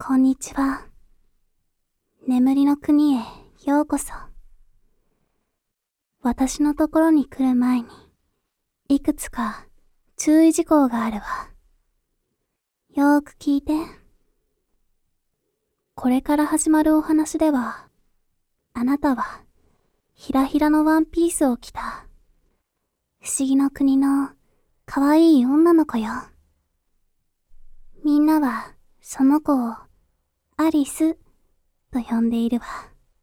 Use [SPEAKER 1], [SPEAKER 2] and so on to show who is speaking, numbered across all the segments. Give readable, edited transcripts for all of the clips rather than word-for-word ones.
[SPEAKER 1] こんにちは。眠りの国へようこそ。私のところに来る前に、いくつか注意事項があるわ。よーく聞いて。これから始まるお話では、あなたはひらひらのワンピースを着た不思議の国のかわいい女の子よ。みんなはその子をアリスと呼んでいるわ。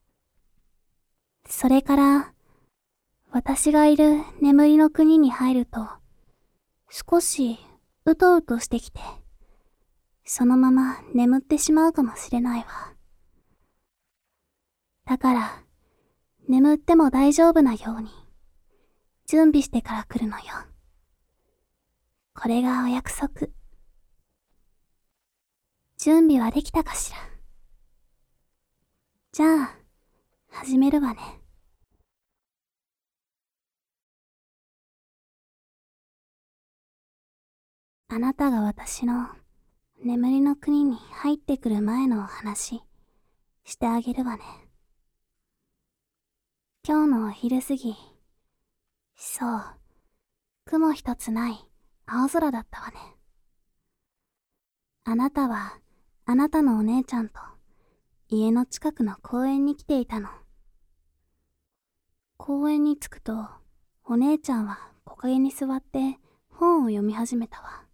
[SPEAKER 1] それから私がいる眠りの国に入ると少しうとうとしてきてそのまま眠ってしまうかもしれないわ。だから眠っても大丈夫なように準備してから来るのよ。これがお約束。準備はできたかしら。じゃあ始めるわね。あなたが私の眠りの国に入ってくる前のお話してあげるわね。今日のお昼過ぎ、そう、雲一つない青空だったわね。あなたはあなたのお姉ちゃんと家の近くの公園に来ていたの。公園に着くとお姉ちゃんは木陰に座って本を読み始めたわ。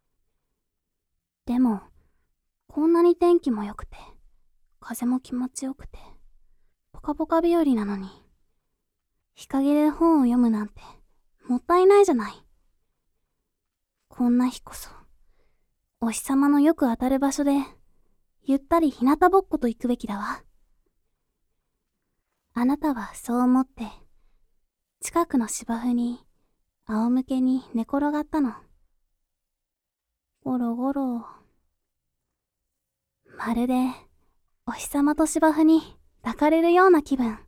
[SPEAKER 1] でもこんなに天気も良くて風も気持ちよくてポカポカ日和なのに日陰で本を読むなんてもったいないじゃない。こんな日こそお日様のよく当たる場所でゆったり日向ぼっこと行くべきだわ。あなたはそう思って近くの芝生に仰向けに寝転がったの。ゴロゴロ。まるでお日様と芝生に抱かれるような気分。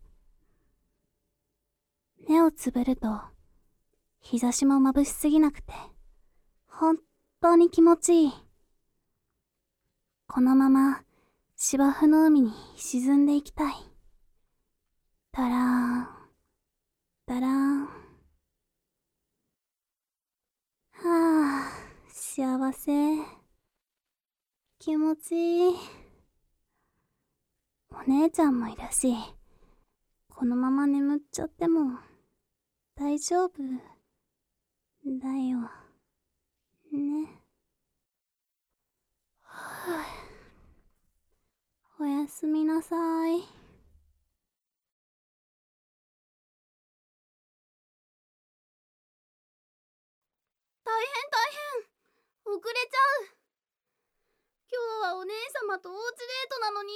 [SPEAKER 1] 目をつぶると日差しも眩しすぎなくて本当に気持ちいい。このまま芝生の海に沈んでいきたい。だらーん、だらーん。はぁ、幸せ。気持ちいい。お姉ちゃんもいるし、このまま眠っちゃっても大丈夫だよ。ね。はぁ、おやすみなさい。大変大変、遅れちゃう。今日はお姉様とおうちデートなのに。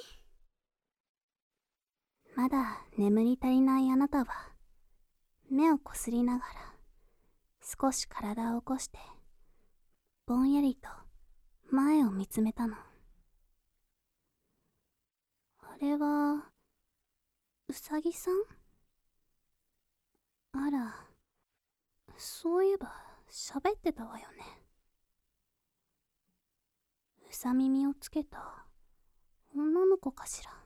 [SPEAKER 1] まだ眠り足りないあなたは目をこすりながら少し体を起こしてぼんやりと前を見つめたの。あれはうさぎさん？あら、そういえば喋ってたわよね。うさ耳をつけた女の子かしら。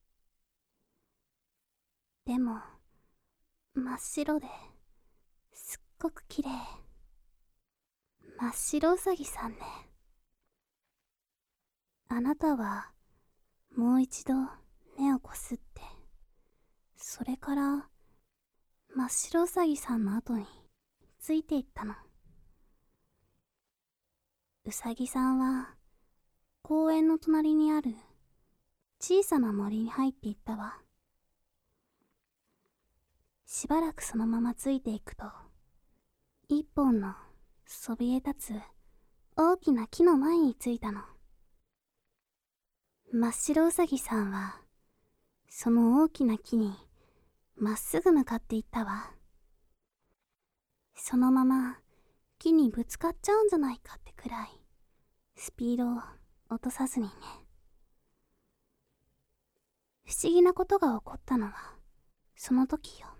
[SPEAKER 1] でも真っ白ですっごく綺麗。真っ白うさぎさんね。あなたはもう一度目をこすって、それから真っ白うさぎさんの後についていったの。うさぎさんは公園の隣にある小さな森に入っていったわ。しばらくそのままついていくと、一本のそびえ立つ大きな木の前に着いたの。真っ白うさぎさんはその大きな木にまっすぐ向かっていったわ。そのまま木にぶつかっちゃうんじゃないかってくらいスピードを落とさずにね。不思議なことが起こったのはその時よ。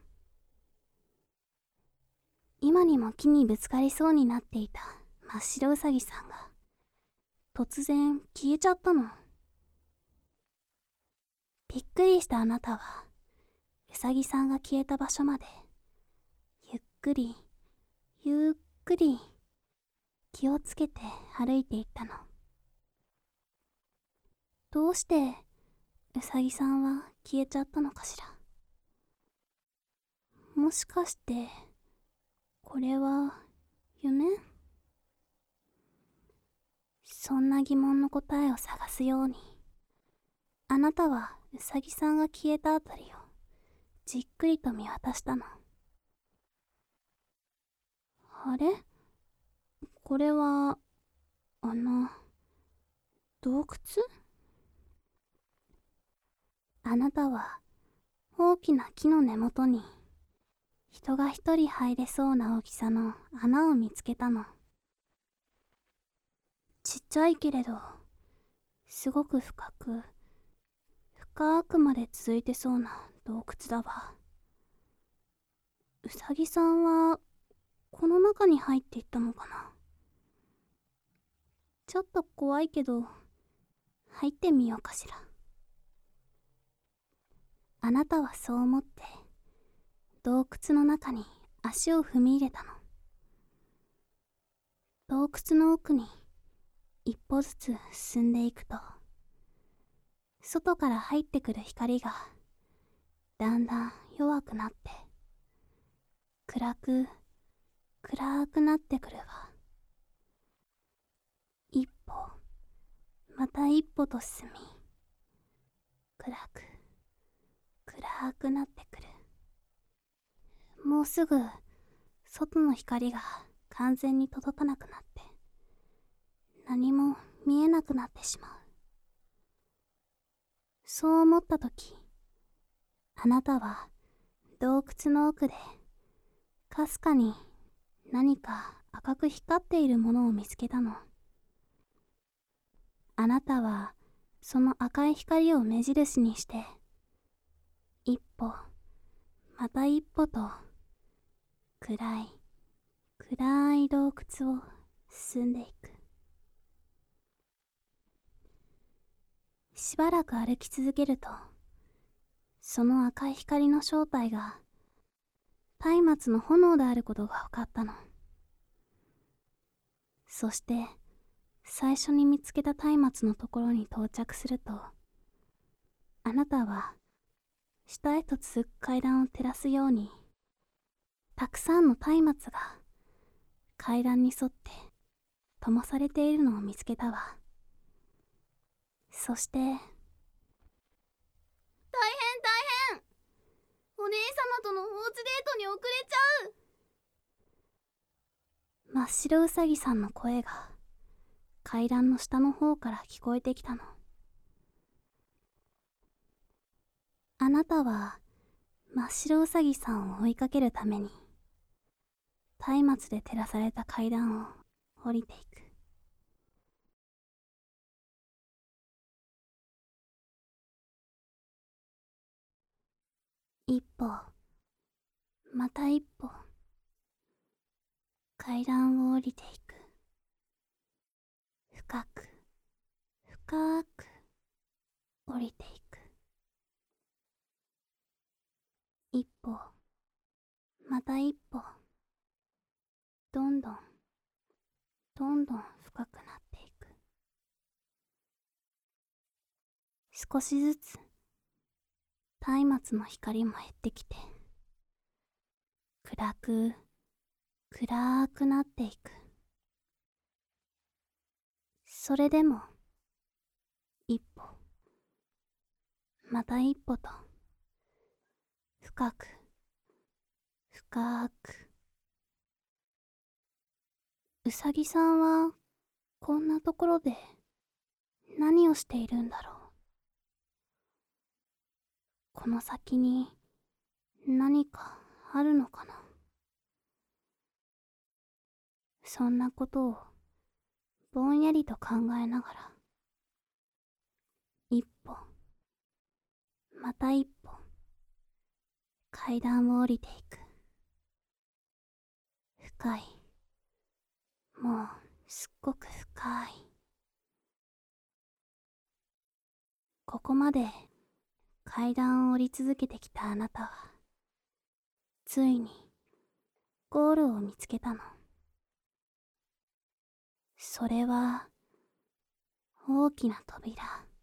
[SPEAKER 1] 今にも木にぶつかりそうになっていた真っ白うさぎさんが突然消えちゃったの。びっくりしたあなたは、うさぎさんが消えた場所まで、ゆっくり、ゆっくり、気をつけて歩いていったの。どうしてうさぎさんは消えちゃったのかしら。もしかして、これは夢？そんな疑問の答えを探すように、あなたはうさぎさんが消えたあたりをじっくりと見渡したの。あれ？これは、洞窟？あなたは大きな木の根元に人が一人入れそうな大きさの穴を見つけたの。ちっちゃいけれど、すごく深く、深くまで続いてそうな洞窟だわ。うさぎさんは、この中に入っていったのかな。ちょっと怖いけど、入ってみようかしら。あなたはそう思って、洞窟の中に足を踏み入れたの。洞窟の奥に一歩ずつ進んでいくと、外から入ってくる光がだんだん弱くなって、暗くなってくるわ。一歩、また一歩と進み、暗くなってくる。もうすぐ外の光が完全に届かなくなって、何も見えなくなってしまう。そう思ったとき、あなたは洞窟の奥でかすかに何か赤く光っているものを見つけたの。あなたはその赤い光を目印にして一歩また一歩と暗い洞窟を進んでいく。しばらく歩き続けると、その赤い光の正体が松明の炎であることが分かったの。そして最初に見つけた松明のところに到着すると、あなたは下へと続く階段を照らすように、たくさんの松明が階段に沿って灯されているのを見つけたわ。そして大変、お姉様とのおうちデートに遅れちゃう。真っ白うさぎさんの声が階段の下の方から聞こえてきたの。あなたは真っ白うさぎさんを追いかけるために松明で照らされた階段を降りていく。一歩また一歩階段を降りていく。深く降りていく。一歩また一歩、どんどん深くなっていく。少しずつ松明の光も減ってきて、暗くなっていく。それでも一歩また一歩と深くうさぎさんはこんなところで何をしているんだろう。この先に何かあるのかな。そんなことをぼんやりと考えながら、一歩また一歩階段を降りていく。深い、もうすっごく深いここまで階段を降り続けてきたあなたは、ついにゴールを見つけたの。それは大きな扉。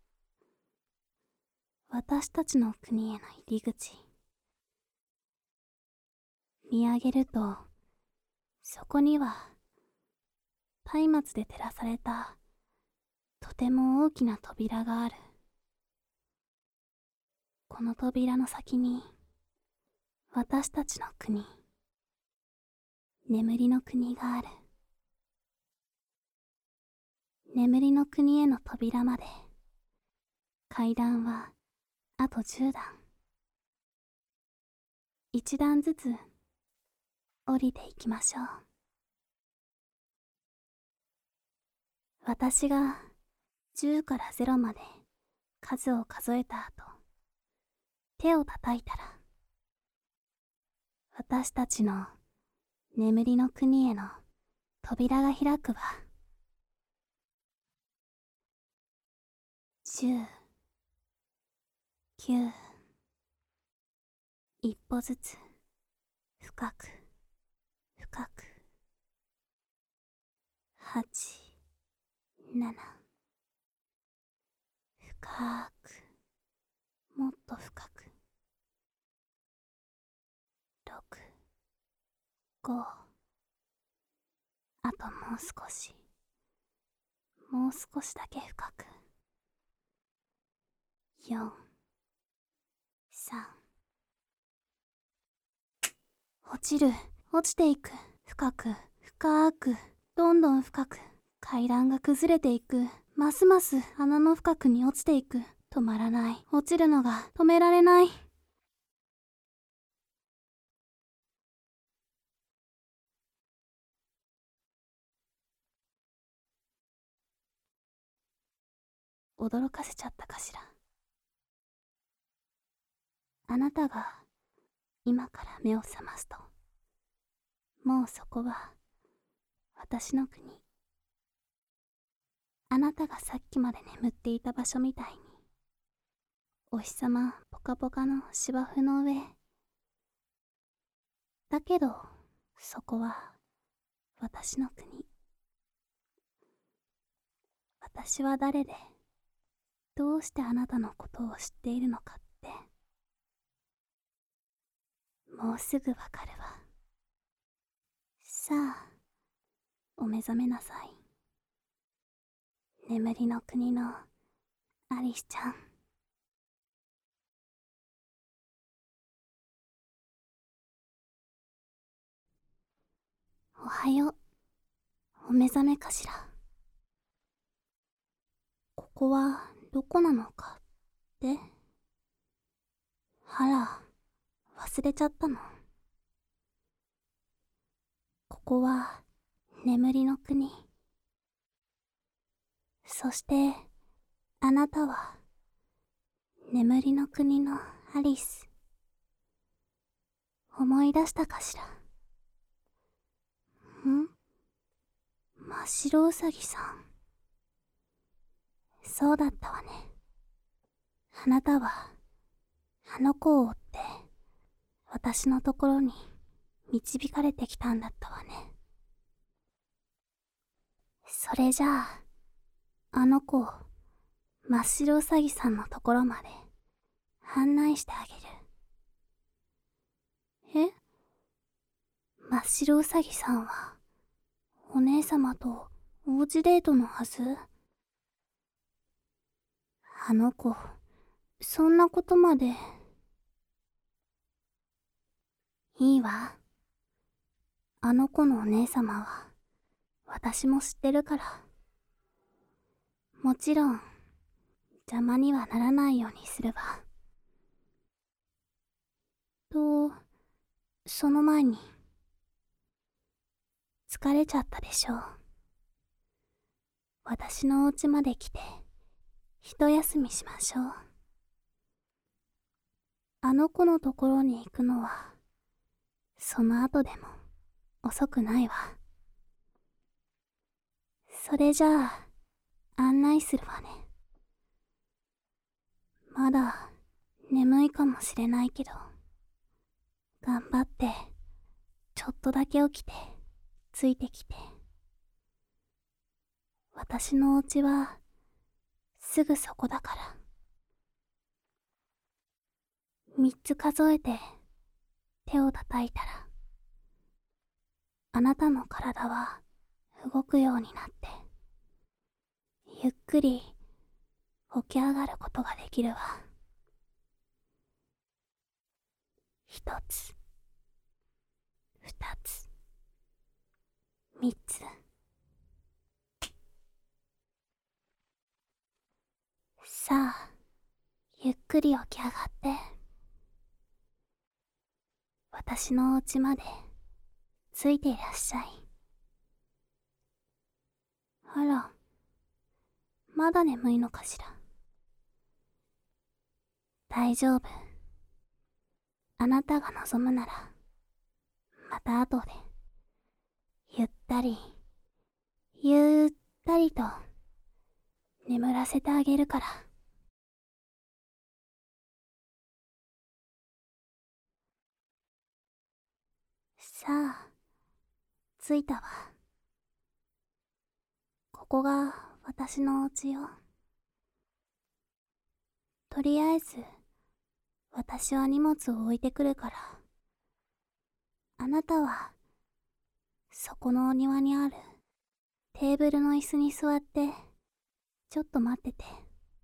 [SPEAKER 1] 私たちの国への入り口。見上げると、そこには松明で照らされたとても大きな扉がある。この扉の先に私たちの国、眠りの国がある。眠りの国への扉まで階段はあと10段。1段ずつ降りていきましょう。私が10から0まで数を数えた後、手を叩いたら、私たちの眠りの国への扉が開くわ。10、9、一歩ずつ深く深く、8、7、深く、もっと深く、6、5、あともう少し、もう少しだけ深く、4、3、落ちていく、深く、深く、どんどん深く、階段が崩れていく、ますます穴の深くに落ちていく、止まらない、落ちるのが止められない。驚かせちゃったかしら。あなたが今から目を覚ますと、もうそこは私の国。あなたがさっきまで眠っていた場所みたいに、お日様ポカポカの芝生の上。だけどそこは私の国。私は誰で、どうしてあなたのことを知っているのかって、もうすぐわかるわ。さあ、お目覚めなさい。眠りの国のアリスちゃん。おはよう。お目覚めかしら。ここはどこなのかって。あら、忘れちゃったの。ここは眠りの国。そしてあなたは眠りの国のアリス。思い出したかしら。真っ白うさぎさん。そうだったわね。あなたはあの子を追って私のところに導かれてきたんだったわね。それじゃあ、あの子を真っ白うさぎさんのところまで案内してあげる。え？真っ白うさぎさんはお姉様とおうちデートのはず？あの子、そんなことまで。いいわ。あの子のお姉様は私も知ってるから。もちろん邪魔にはならないようにするわ。と、その前に、疲れちゃったでしょう。私のお家まで来て一休みしましょう。あの子のところに行くのはその後でも遅くないわ。それじゃあ案内するわね。 まだ眠いかもしれないけど、頑張ってちょっとだけ起きてついてきて。私のお家はすぐそこだから。3つ数えて手を叩いたら、あなたの体は動くようになって、ゆっくり起き上がることができるわ。1つ、2つ、3つ。さあ、ゆっくり起き上がって、私のお家までついていらっしゃい。あら、まだ眠いのかしら。大丈夫。あなたが望むなら、また後で、ゆったり、ゆったりと、眠らせてあげるから。さあ、着いたわ。ここが私のお家よ。とりあえず、私は荷物を置いてくるから、あなたは、そこのお庭にあるテーブルの椅子に座って、ちょっと待ってて。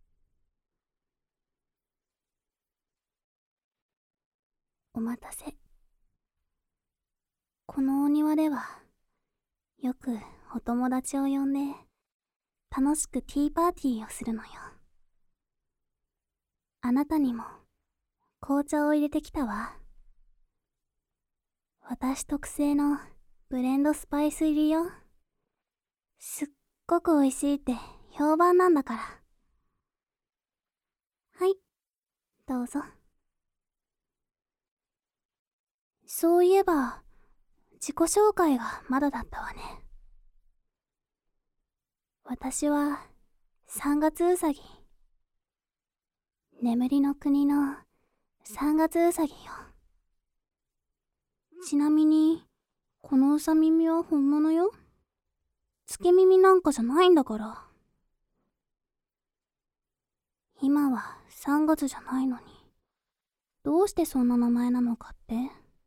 [SPEAKER 1] お待たせ。このお庭では、よくお友達を呼んで、楽しくティーパーティーをするのよ。あなたにも紅茶を入れてきたわ。私特製のブレンドスパイス入りよ。すっごく美味しいって評判なんだから。はい、どうぞ。そういえば、自己紹介がまだだったわね。私は3月うさぎ。眠りの国の3月うさぎよ。ちなみに、このうさ耳は本物よ。つけ耳なんかじゃないんだから。今は3月じゃないのに、どうしてそんな名前なのかって？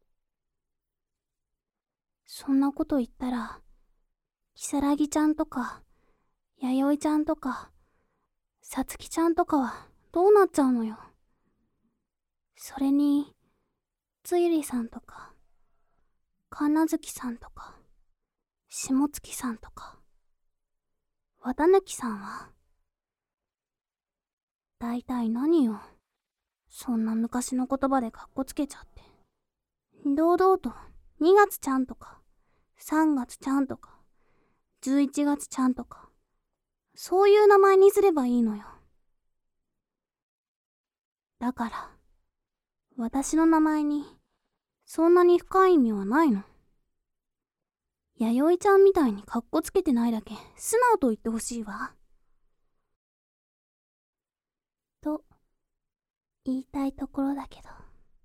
[SPEAKER 1] そんなこと言ったら、きさらぎちゃんとか、やよいちゃんとか、さつきちゃんとかはどうなっちゃうのよ。それに、つゆりさんとか、かんなずきさんとか、しもつきさんとか、わたぬきさんは、だいたい何よ。そんな昔の言葉でかっこつけちゃって。堂々と2月ちゃんとか、3月ちゃんとか、11月ちゃんとか、そういう名前にすればいいのよ。だから、私の名前に、そんなに深い意味はないの。弥生ちゃんみたいにかっこつけてないだけ、素直と言ってほしいわ。と、言いたいところだけど。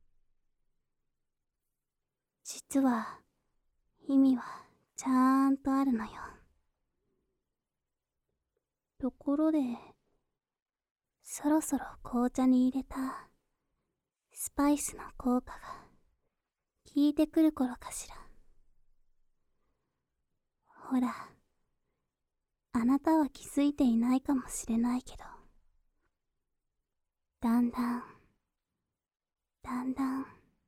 [SPEAKER 1] 実は、意味は、ちゃんとあるのよ。ところで、そろそろ紅茶に入れた、スパイスの効果が、効いてくる頃かしら。ほら、あなたは気づいていないかもしれないけど、だんだん、だんだん、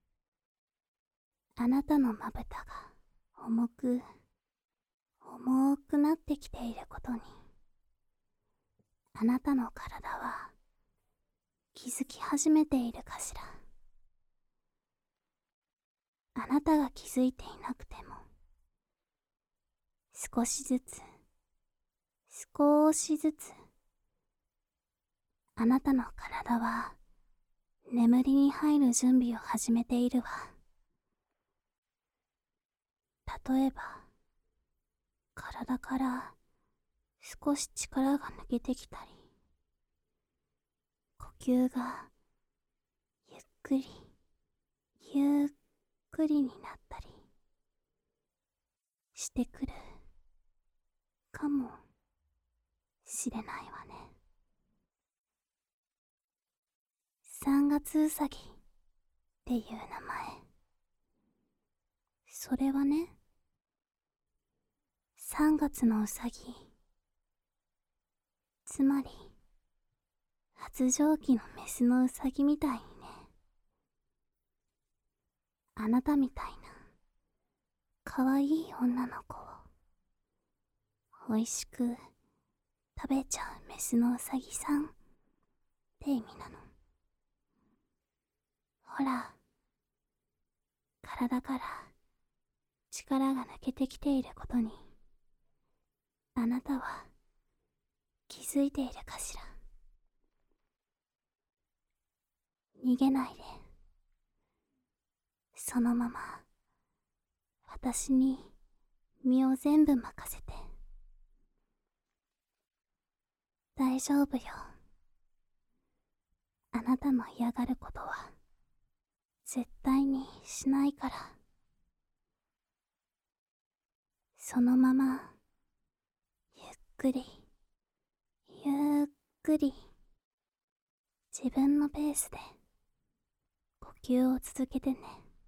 [SPEAKER 1] あなたのまぶたが重く、重くなってきていることに、あなたの体は気づき始めているかしら。あなたが気づいていなくても、少しずつ、少しずつ、あなたの体は眠りに入る準備を始めているわ。例えば、体から少し力が抜けてきたり、呼吸がゆっくりゆっくりになったりしてくるかもしれないわね。3月うさぎっていう名前。それはね、3月のうさぎ、つまり発情期のメスのうさぎみたいにね。あなたみたいなかわいい女の子をおいしく食べちゃうメスのうさぎさんって意味なの。ほら、体から力が抜けてきていることにあなたは気づいているかしら。逃げないで、そのまま私に身を全部任せて。大丈夫よ。あなたの嫌がることは絶対にしないから。そのままゆっくりゆっくり自分のペースで呼吸を続けてね。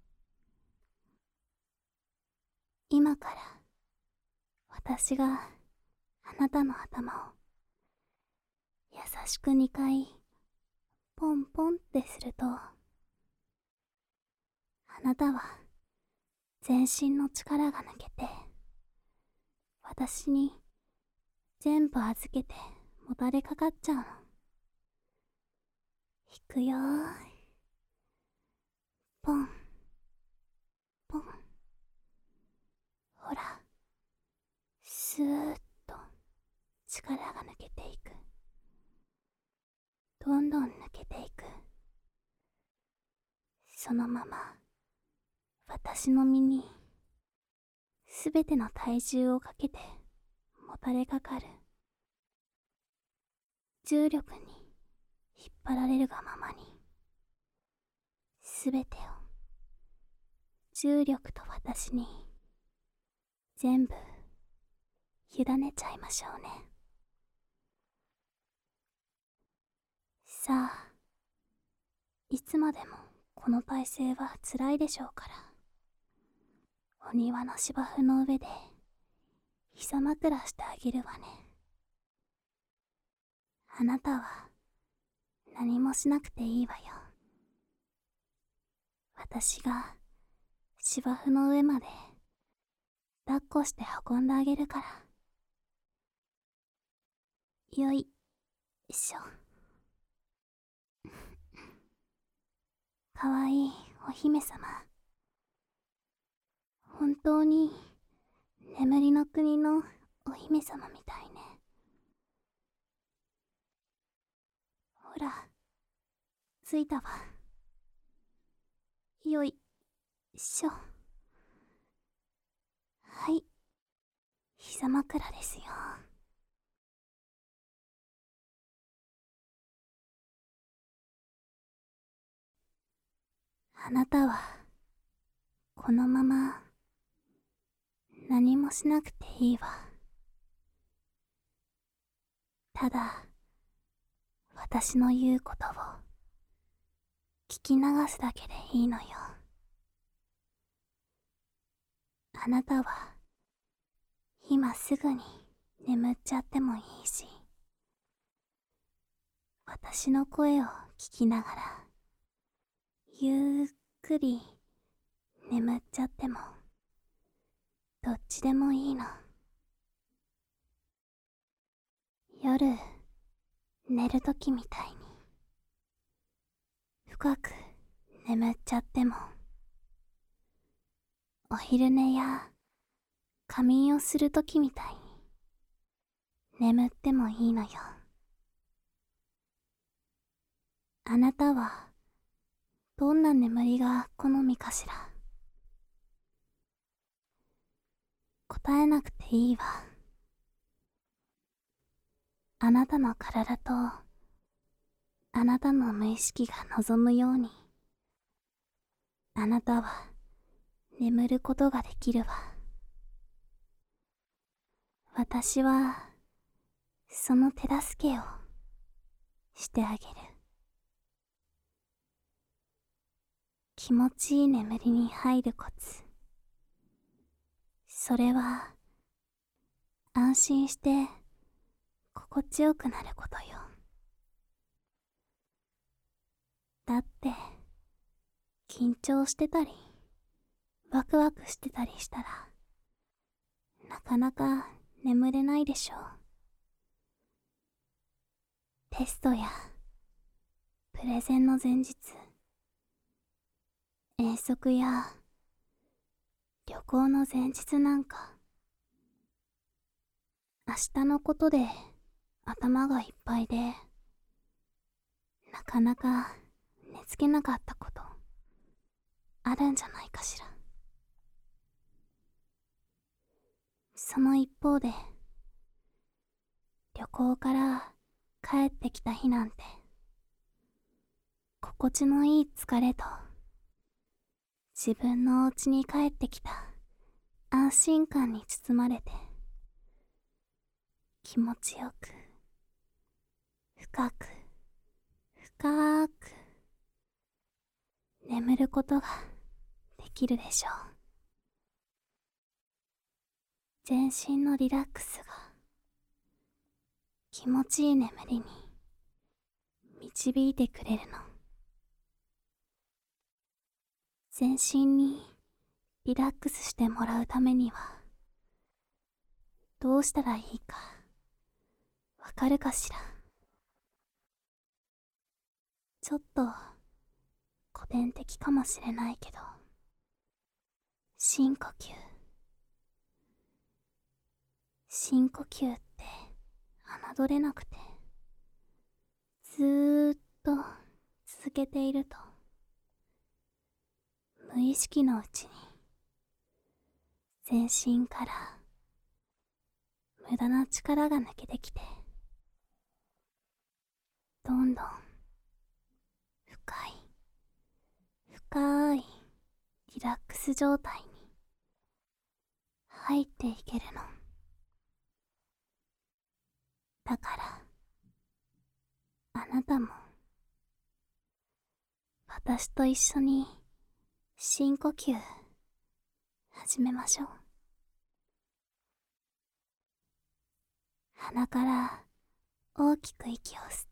[SPEAKER 1] 今から私があなたの頭を優しく2回ポンポンってすると、あなたは全身の力が抜けて私に全部預けてもたれかかっちゃうの。引くよー。ポンポン。ほら、スーッと力が抜けていく。どんどん抜けていく。そのまま私の身にすべての体重をかけてもたれかかる。重力に引っ張られるがままにすべてを重力と私に全部委ねちゃいましょうね。さあ、いつまでもこの体勢は辛いでしょうから、お庭の芝生の上で膝枕してあげるわね。あなたは何もしなくていいわよ。私が芝生の上まで抱っこして運んであげるから。よいしょ。かわいいお姫様。本当に眠りの国のお姫様みたいね。ほら、着いたわ。よいしょ。はい、膝枕ですよ。あなたはこのまま何もしなくていいわ。ただ私の言うことを聞き流すだけでいいのよ。あなたは今すぐに眠っちゃってもいいし、私の声を聞きながらゆっくり眠っちゃってもどっちでもいいの。夜寝るときみたいに深く眠っちゃっても、お昼寝や仮眠をするときみたいに眠ってもいいのよ。あなたはどんな眠りが好みかしら。答えなくていいわ。あなたの体とああなたの無意識が望むように、あなたは眠ることができるわ。私はその手助けをしてあげる。気持ちいい眠りに入るコツ。それは安心して心地よくなることよ。だって緊張してたりワクワクしてたりしたらなかなか眠れないでしょう。テストやプレゼンの前日、遠足や旅行の前日なんか、明日のことで頭がいっぱいで、なかなか寝つけなかったことあるんじゃないかしら。その一方で、旅行から帰ってきた日なんて、心地のいい疲れと、自分のお家に帰ってきた安心感に包まれて、気持ちよく、深く、深く、眠ることができるでしょう。全身のリラックスが、気持ちいい眠りに導いてくれるの。全身にリラックスしてもらうためにはどうしたらいいかわかるかしら。ちょっと古典的かもしれないけど、深呼吸。深呼吸って侮れなくて、ずーっと続けていると無意識のうちに全身から無駄な力が抜けてきて、どんどん深い深いリラックス状態に入っていけるの。だからあなたも私と一緒に深呼吸始めましょう。鼻から大きく息を吸って、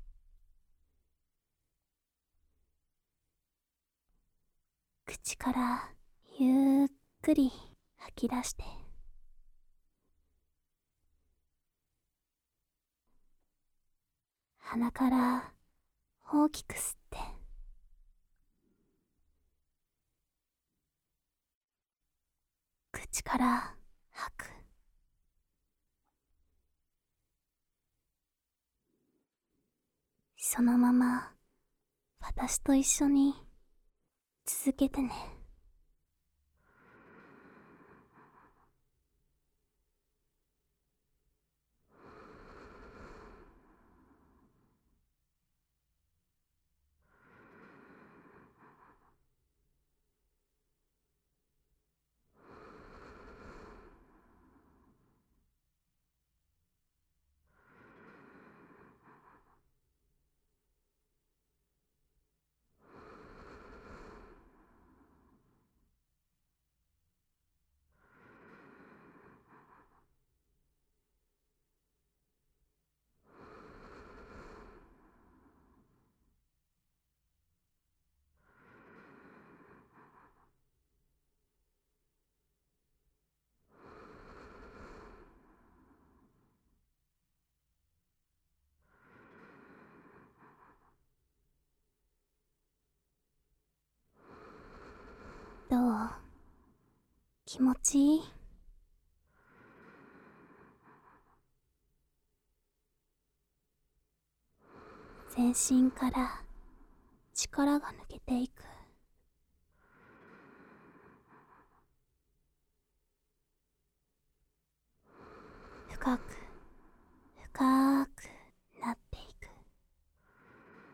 [SPEAKER 1] 口からゆっくり吐き出して、鼻から大きく吸って、口から吐く。そのまま私と一緒に続けてね。どう？気持ちいい？全身から力が抜けていく。深く深くなっていく。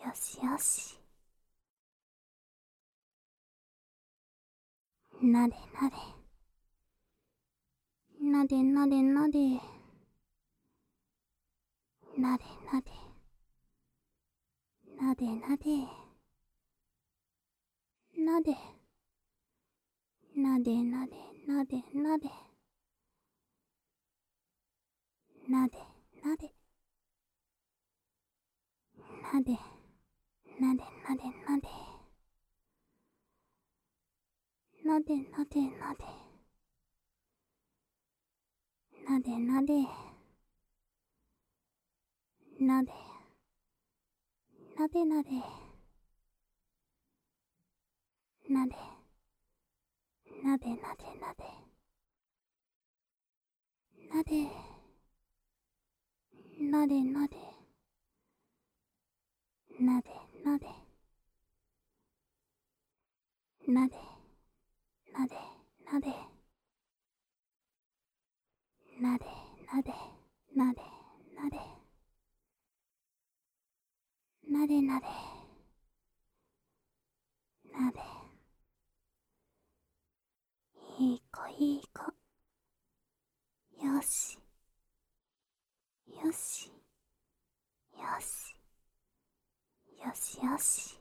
[SPEAKER 1] よしよし。なでなで。なでなでなで。なでなで。なでなで。なで。なでなでなでなで。なでなで。なで。なでなでなで。なでなでなで。なでなで。なで。なでなで。なで。なでなでなで。なで。なでなで。なでなで。なで。なでなで。なでなで。なでなで。なでなで。なで。いい子いい子。よし。よし。よし。よしよし。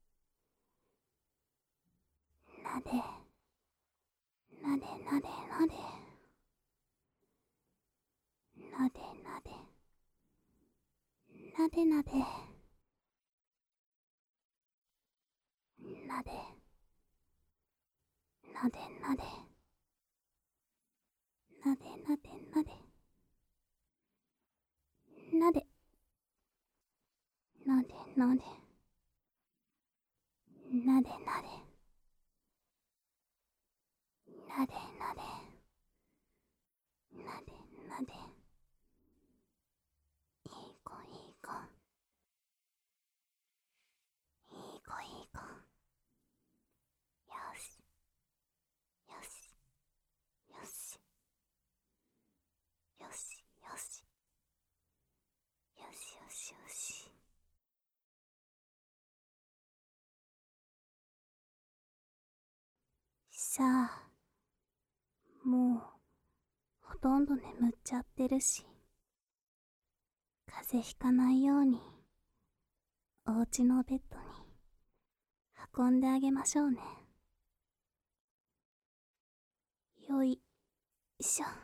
[SPEAKER 1] なで。なでなでなで。なでなで。なでなで。なで。なでなで。なでなでなで。なで。なでなで。なでなで。なでなで。なでなで。いい子いい子。いい子いい子。よし。よし。よし。よし。よし。よしよしよし。さあ、もう、ほとんど眠っちゃってるし、風邪ひかないように、お家のベッドに、運んであげましょうね。よいしょ。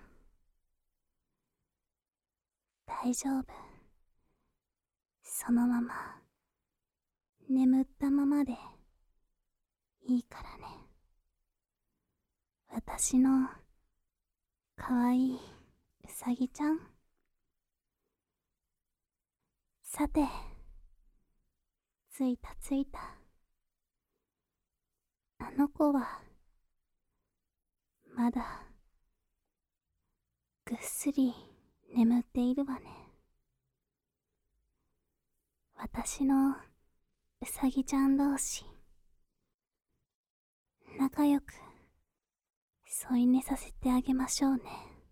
[SPEAKER 1] 大丈夫。そのまま、眠ったままで、いいからね。私の、かわいいうさぎちゃん。さて、ついたついた。あの子は、まだ、ぐっすり眠っているわね。私のうさぎちゃん同士、仲良く添い寝させてあげましょうね。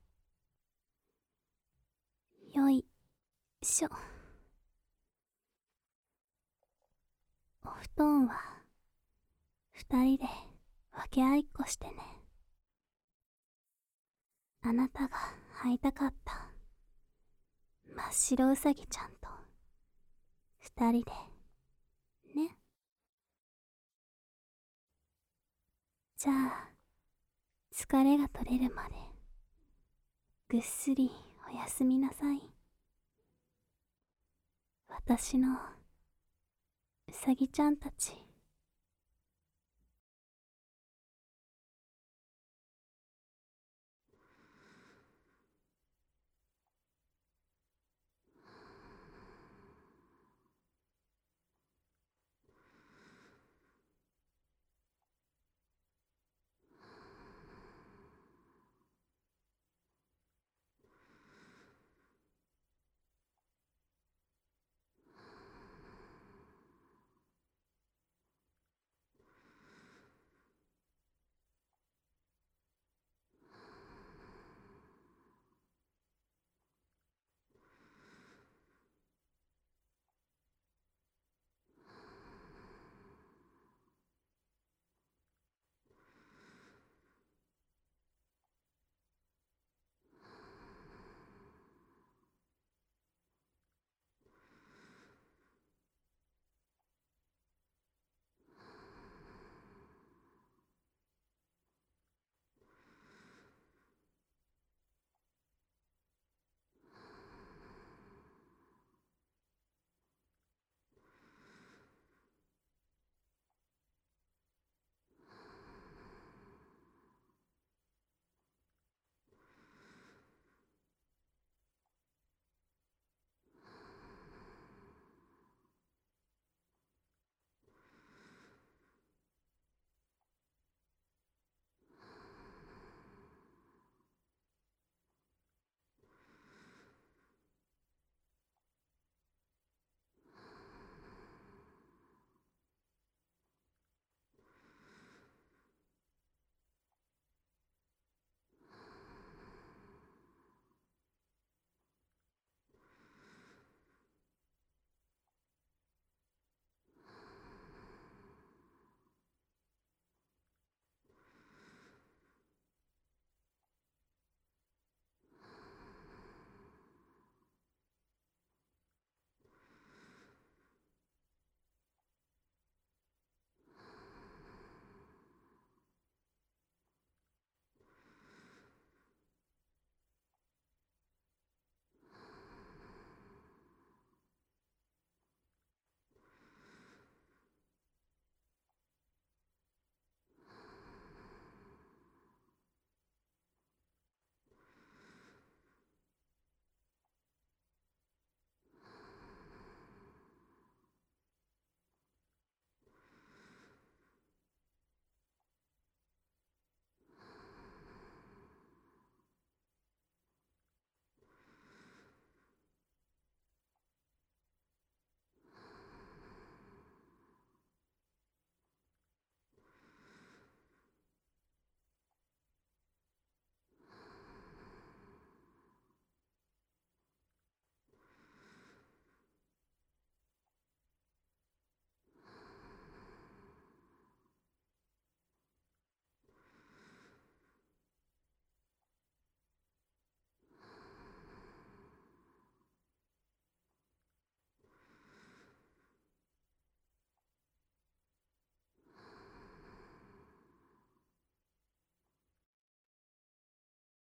[SPEAKER 1] よいしょ。お布団は二人で分け合いっこしてね。あなたが会いたかった真っ白うさぎちゃんと二人でね。じゃあ、疲れが取れるまでぐっすりおやすみなさい。私のうさぎちゃんたち。